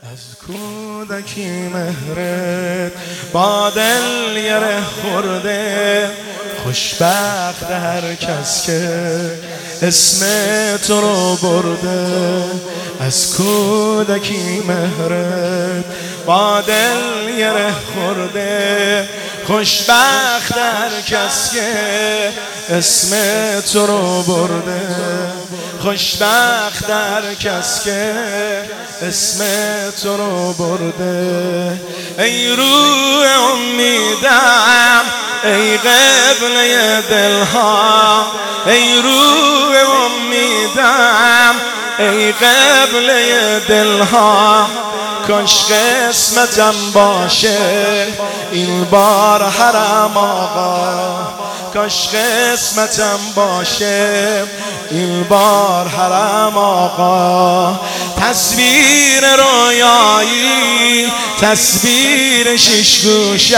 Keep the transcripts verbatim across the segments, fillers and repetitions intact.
از کودکی مهرت با دل یره خورده، خوشبخت هر کس که اسم تو رو برده. از کودکی مهرت با دل یره خورده، خوشبخت هر کس که اسم تو رو برده. خوشبخت هر کس که اسم تو رو برده. ای روح امیدم، ای قبله دلها، ای روح امیدم، ای قبله دلها. کاش قسمتم باشه این بار حرم آقا، کاش قسمتم باشه این بار حرم آقا. تصویر رویایی، تصویر شش گوشه،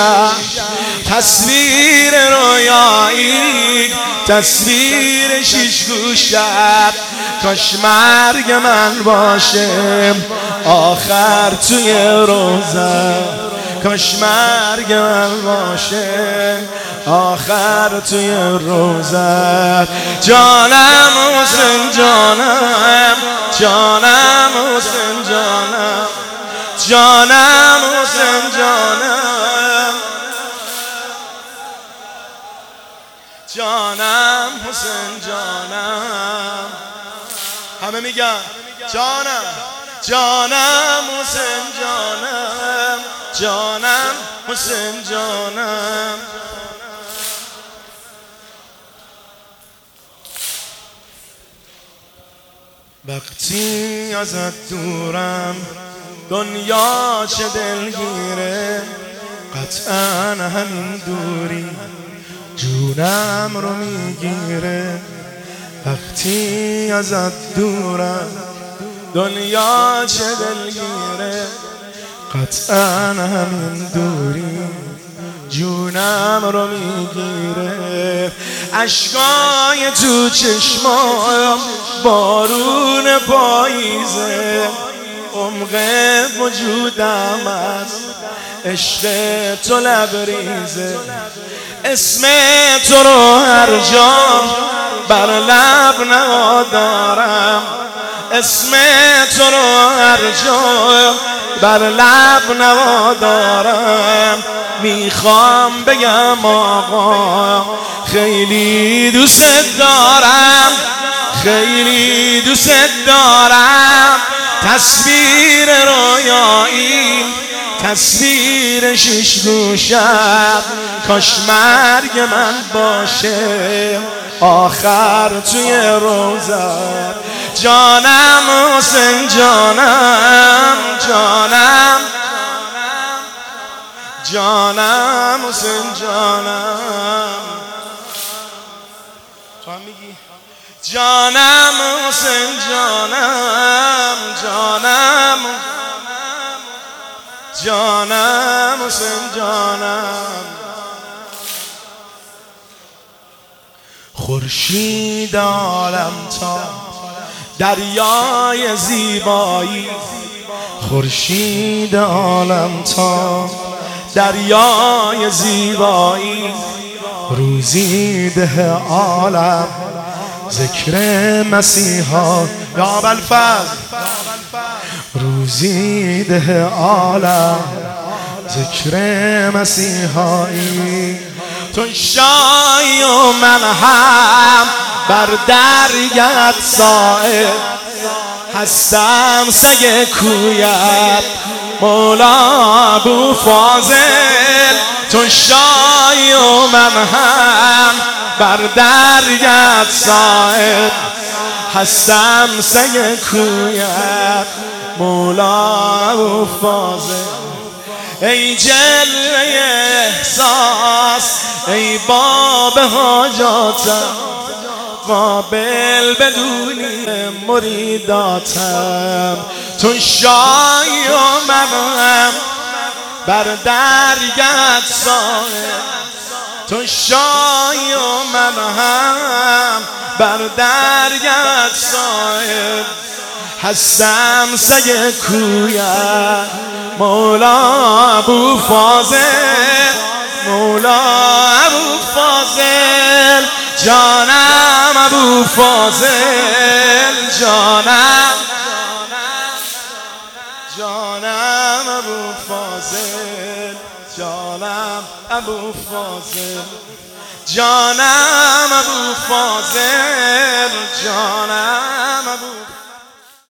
تصویر رویایی، تصویر شش گوشه. کاش مرگ من باشه آخر توی روزه، کاش مرگ من باشه آخر توی روزه. جانم حسین جانم، جانم حسین جانم، جانم حسین جانم، جانم حسین جانم. همه میگن جانم، جانم حسین جانم، جانم حسین جانم. وقتی ازت دورم دنیا چه دلگیره، قطعا همین دوری جونم رو میگیره. وقتی ازت دورم دنیا چه دلگیره، قطعا همین دوری جونم رو میگیره. اشکای تو چشمام بارون پاییزه، عمق وجودم از عشق تو لبریزه. اسم تو رو هر جا بر لب ندارم، اسم تو رو هر جا بر لب ندارم. میخوام بگم آقا خیلی دوست دارم، خیلی دوست دارم. تصویر رویایی، تصویر شش گوشه. کاش مرگ من باشه آخر توی روزه. جانم حسین جانم، جانم، جانم حسین جانم. تو هم میگی جانم حسین جانم، جانم، جانم حسین جانم. خورشید عالم تا دریای زیبایی، خورشید عالم تا دریای زیبایی. روزی ده عالم ذکر مسیحا یا ابوالفضل، روزی ده عالم ذکر مسیحایی. تو شایی و من هم بر درگت صاحب، هستم سگ کویت مولا ابو فاضل. تو شایی و من هم بر درگت صاحب، هستم سگ کویت مولا ابو فاضل. ای جلوه احساس، ای باب حاجاتم، قابل بدونی مریداتم. تو شایی و منم بر درگت صاحب، تو شایی و من هم بر درگت صاحب. هستم سگ کویت مولا ابو فاضل، مولا ابو فاضل، جانم ابو فاضل، جانم جانم ابو فاضل، جانم ابو فاضل، جانم ابو فاضل، جانم ابو